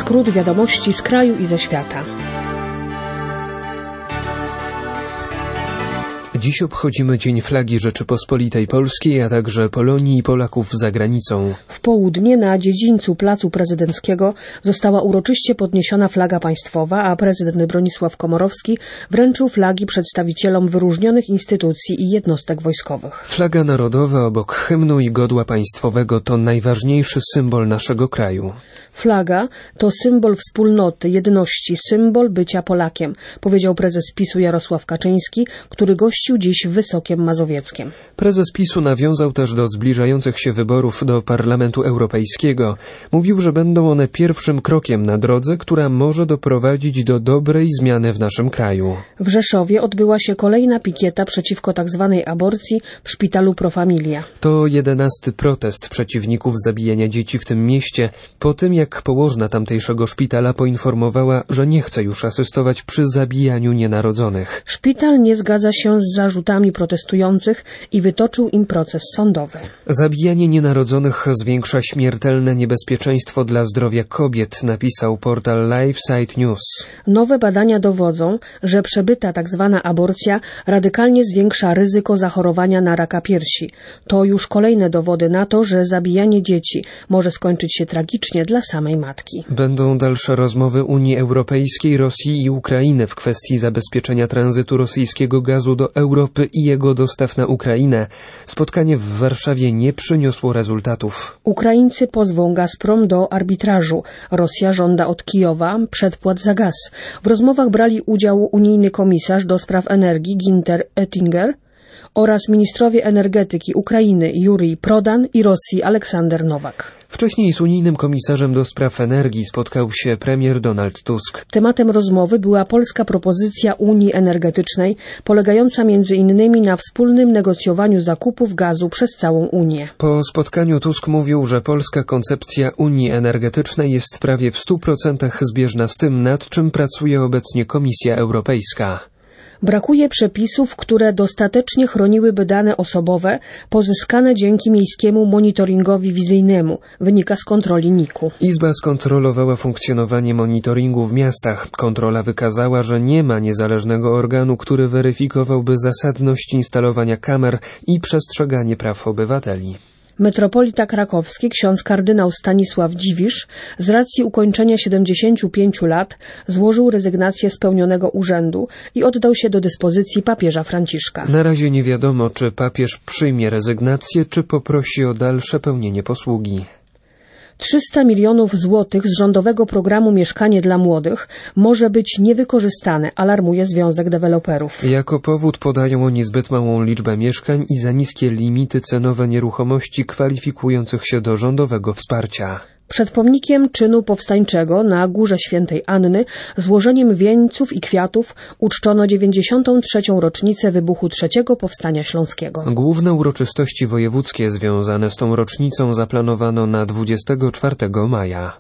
skrót wiadomości z kraju i ze świata. Dziś obchodzimy Dzień Flagi Rzeczypospolitej Polskiej, a także Polonii i Polaków za granicą. W południe na dziedzińcu Placu Prezydenckiego została uroczyście podniesiona flaga państwowa, a prezydent Bronisław Komorowski wręczył flagi przedstawicielom wyróżnionych instytucji i jednostek wojskowych. Flaga narodowa obok hymnu i godła państwowego to najważniejszy symbol naszego kraju. Flaga to symbol wspólnoty, jedności, symbol bycia Polakiem, powiedział prezes PiS-u Jarosław Kaczyński, który gościł dziś w Wysokiem Mazowieckiem. Prezes PiS-u nawiązał też do zbliżających się wyborów do Parlamentu Europejskiego. Mówił, że będą one pierwszym krokiem na drodze, która może doprowadzić do dobrej zmiany w naszym kraju. W Rzeszowie odbyła się kolejna pikieta przeciwko tzw. aborcji w szpitalu Pro Familia. To 11. protest przeciwników zabijania dzieci w tym mieście, po tym jak położna tamtejszego szpitala poinformowała, że nie chce już asystować przy zabijaniu nienarodzonych. Szpital nie zgadza się z zarzutami protestujących i wytoczył im proces sądowy. Zabijanie nienarodzonych zwiększa śmiertelne niebezpieczeństwo dla zdrowia kobiet, napisał portal LifeSite News. Nowe badania dowodzą, że przebyta tzw. aborcja radykalnie zwiększa ryzyko zachorowania na raka piersi. To już kolejne dowody na to, że zabijanie dzieci może skończyć się tragicznie dla samej matki. Będą dalsze rozmowy Unii Europejskiej, Rosji i Ukrainy w kwestii zabezpieczenia tranzytu rosyjskiego gazu do Europy i jego dostaw na Ukrainę. Spotkanie w Warszawie nie przyniosło rezultatów. Ukraińcy pozwą Gazprom do arbitrażu. Rosja żąda od Kijowa przedpłat za gaz. W rozmowach brali udział unijny komisarz do spraw energii Günther Oettinger oraz ministrowie energetyki Ukrainy Jurij Prodan i Rosji Aleksander Nowak. Wcześniej z unijnym komisarzem do spraw energii spotkał się premier Donald Tusk. Tematem rozmowy była polska propozycja Unii Energetycznej, polegająca m.in. na wspólnym negocjowaniu zakupów gazu przez całą Unię. Po spotkaniu Tusk mówił, że polska koncepcja Unii Energetycznej jest prawie w 100% zbieżna z tym, nad czym pracuje obecnie Komisja Europejska. Brakuje przepisów, które dostatecznie chroniłyby dane osobowe pozyskane dzięki miejskiemu monitoringowi wizyjnemu, wynika z kontroli NIK-u. Izba skontrolowała funkcjonowanie monitoringu w miastach. Kontrola wykazała, że nie ma niezależnego organu, który weryfikowałby zasadność instalowania kamer i przestrzeganie praw obywateli. Metropolita krakowski ksiądz kardynał Stanisław Dziwisz z racji ukończenia 75 lat złożył rezygnację z pełnionego urzędu i oddał się do dyspozycji papieża Franciszka. Na razie nie wiadomo, czy papież przyjmie rezygnację, czy poprosi o dalsze pełnienie posługi. 300 milionów złotych z rządowego programu Mieszkanie dla Młodych może być niewykorzystane, alarmuje Związek Deweloperów. Jako powód podają oni zbyt małą liczbę mieszkań i za niskie limity cenowe nieruchomości kwalifikujących się do rządowego wsparcia. Przed pomnikiem czynu powstańczego na Górze Świętej Anny złożeniem wieńców i kwiatów uczczono 93. rocznicę wybuchu III Powstania Śląskiego. Główne uroczystości wojewódzkie związane z tą rocznicą zaplanowano na 24 maja.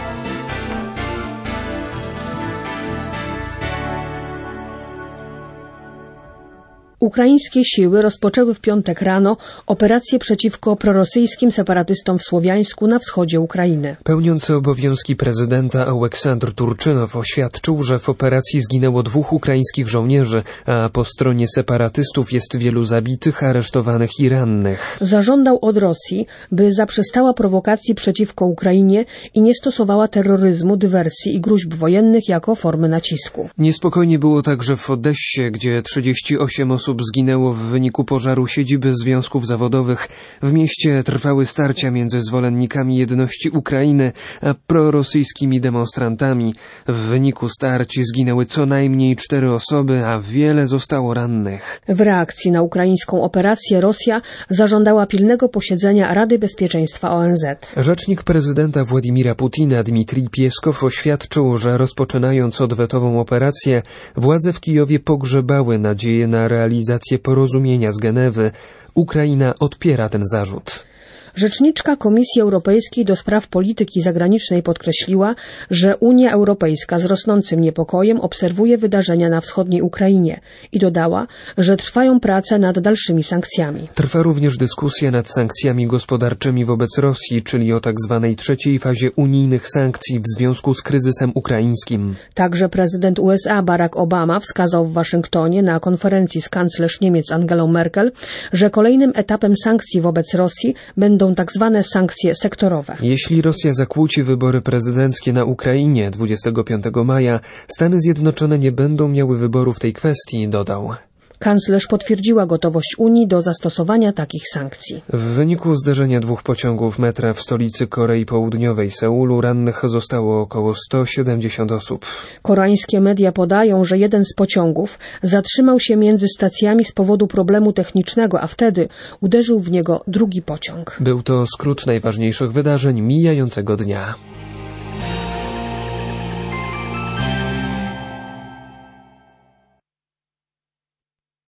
Ukraińskie siły rozpoczęły w piątek rano operację przeciwko prorosyjskim separatystom w Słowiańsku na wschodzie Ukrainy. Pełniący obowiązki prezydenta Oleksandr Turczynow oświadczył, że w operacji zginęło 2 ukraińskich żołnierzy, a po stronie separatystów jest wielu zabitych, aresztowanych i rannych. Zażądał od Rosji, by zaprzestała prowokacji przeciwko Ukrainie i nie stosowała terroryzmu, dywersji i gruźb wojennych jako formy nacisku. Niespokojnie było także w Odessie, gdzie 38 osób zginęło w wyniku pożaru siedziby związków zawodowych. W mieście trwały starcia między zwolennikami jedności Ukrainy a prorosyjskimi demonstrantami. W wyniku starć zginęły co najmniej 4 osoby, a wiele zostało rannych. W reakcji na ukraińską operację Rosja zażądała pilnego posiedzenia Rady Bezpieczeństwa ONZ. Rzecznik prezydenta Władimira Putina Dmitrij Pieskow oświadczył, że rozpoczynając odwetową operację, władze w Kijowie pogrzebały nadzieję na realizację porozumienia z Genewy. Ukraina odpiera ten zarzut. Rzeczniczka Komisji Europejskiej do spraw polityki zagranicznej podkreśliła, że Unia Europejska z rosnącym niepokojem obserwuje wydarzenia na wschodniej Ukrainie i dodała, że trwają prace nad dalszymi sankcjami. Trwa również dyskusja nad sankcjami gospodarczymi wobec Rosji, czyli o tak zwanej trzeciej fazie unijnych sankcji w związku z kryzysem ukraińskim. Także prezydent USA Barack Obama wskazał w Waszyngtonie na konferencji z kanclerz Niemiec Angelą Merkel, że kolejnym etapem sankcji wobec Rosji będą tak zwane sankcje sektorowe. Jeśli Rosja zakłóci wybory prezydenckie na Ukrainie 25 maja, Stany Zjednoczone nie będą miały wyboru w tej kwestii, dodał. Kanclerz potwierdziła gotowość Unii do zastosowania takich sankcji. W wyniku zderzenia dwóch pociągów metra w stolicy Korei Południowej Seulu rannych zostało około 170 osób. Koreańskie media podają, że jeden z pociągów zatrzymał się między stacjami z powodu problemu technicznego, a wtedy uderzył w niego drugi pociąg. Był to skrót najważniejszych wydarzeń mijającego dnia.